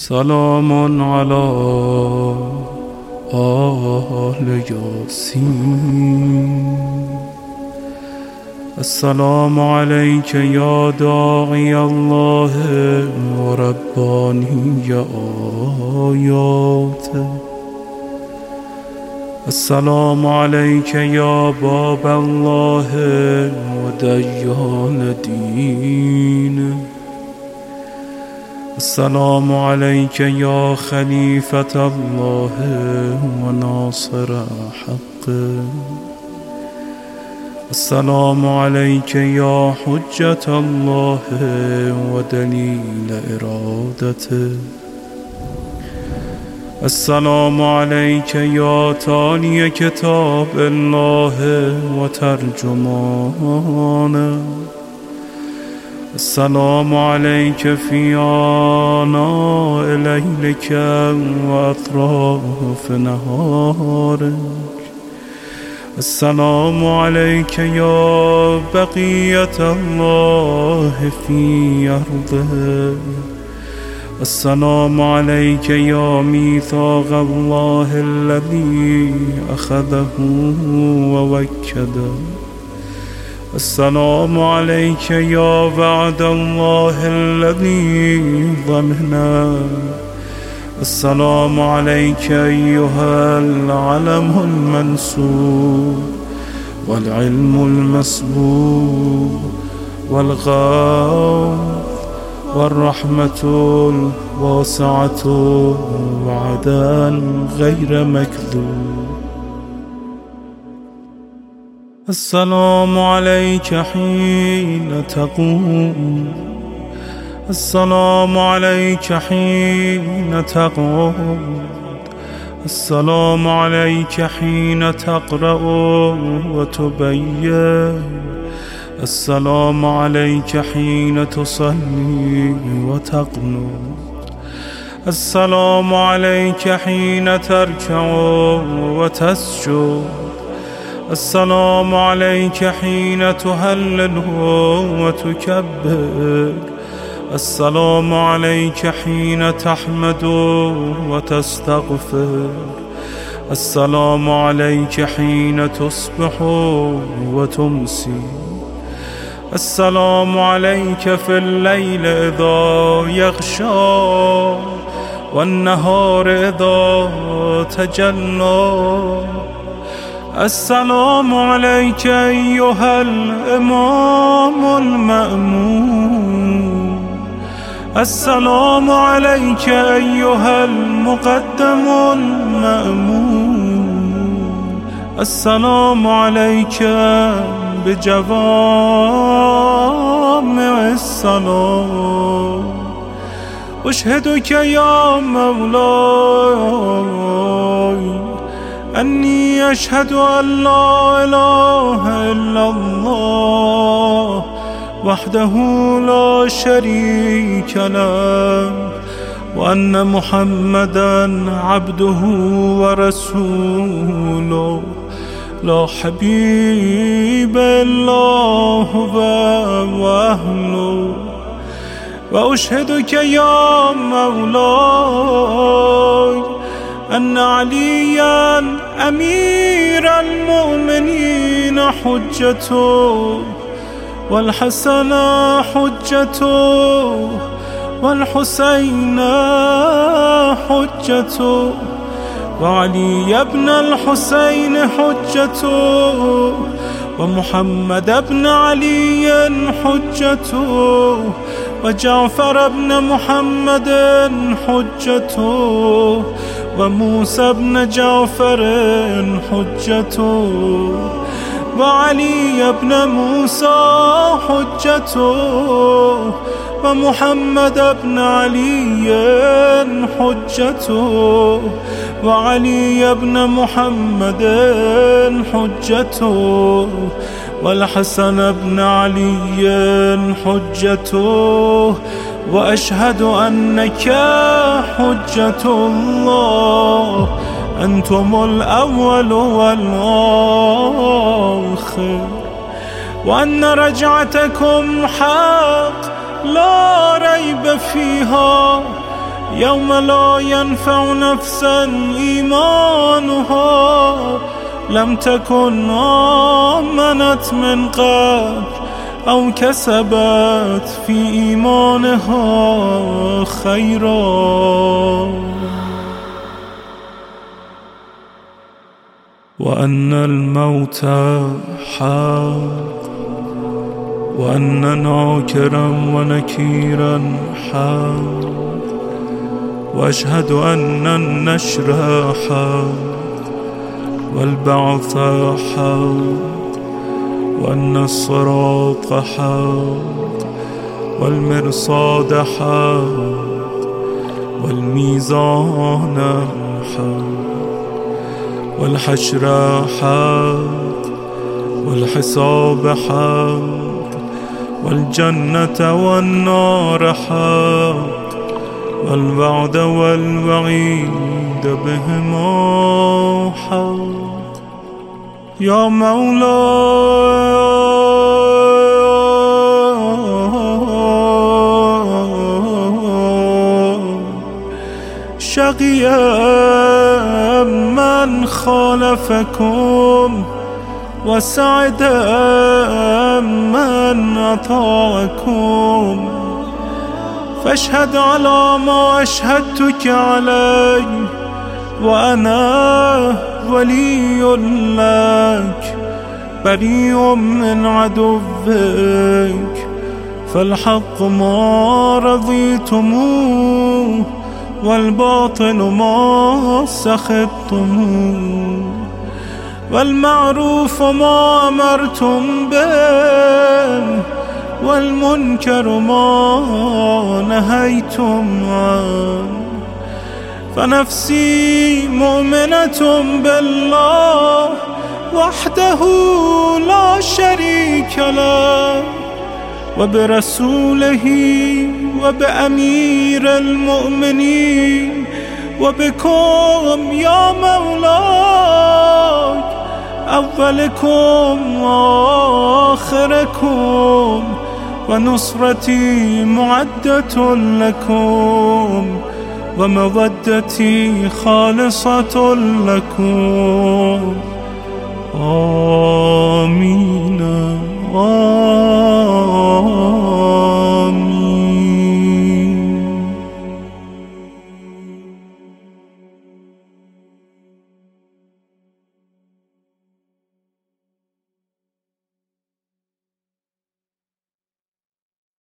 سلام على آل ياسين. السلام عليك يا داعي الله ورباني آياته. السلام عليك يا باب الله وديان دينه. السلام عليك يا خليفة الله وناصر حقه. السلام عليك يا حجة الله ودليل إرادته. السلام عليك يا تالي كتاب الله وترجمانه. السلام عليك في آناء ليلك وأطراف نهارك. السلام عليك يا بقية الله في أرضه. السلام عليك يا ميثاق الله الذي أخذه ووكده. السلام عليك يا وعد الله الذي ضمنه. السلام عليك أيها العلم المنسوب والعلم المسبوب والغوث والرحمة الواسعة وعدا غير مكذوب. السلام عليك حين تقوم. السلام عليك حين تقعد. السلام عليك حين تقرأ وتبين. السلام عليك حين تصلي وتقنط. السلام عليك حين تركع وتسجد. السلام عليك حين تهلل وتكبر. السلام عليك حين تحمد وتستغفر. السلام عليك حين تصبح وتمسي. السلام عليك في الليل إذا يغشى والنهار إذا تجلى. السلام عليك أيها الإمام المأمون. السلام عليك أيها المقدم المأمون. السلام عليك بجوامع السلام. أشهدك يا مولاي أني أشهد أن لا إله إلا الله وحده لا شريك له وأن محمدا عبده ورسوله لا حبيب إلا هو وأهله. وأشهدك يا مولاي أن عليا أمير المؤمنين حجته والحسن حجته والحسين حجته وعلي بن الحسين حجته ومحمد بن علي حجته وجعفر بن محمد حجته وموسى بن جعفر حجته وعلي بن موسى حجته ومحمد بن علي حجته وعلي بن محمد حجته والحسن بن علي حجته. وأشهد أنك حجة الله. أنتم الأول والآخر وأن رجعتكم حق لا ريب فيها يوم لا ينفع نفسا إيمانها لم تكن آمنت من قبل أو كسبت في إيمانها خيرا. وأن الموت حق وأن ناكرا ونكيرا حق وأشهد أن النشر حق والبعث حق وأن الصراط حق والمرصاد حق والميزان حق والحشر حق والحساب حق والجنة والنار حق والوعد والوعيد بهما حق. يا مولاي شقي من خالفكم وسعد من أطاعكم فاشهد على ما أشهدتك عليه وأنا ولي لك بريء من عدوك فالحق ما رضيتموه والباطل ما سخطتموه والمعروف ما أمرتم به والمنكر ما نهيتم عنه فنفسي مؤمنة بالله وحده لا شريك له وبرسوله وبأمير المؤمنين وبكم يا مولاي أولكم وآخركم ونصرتي معدة لكم ومودتي خالصة لكم.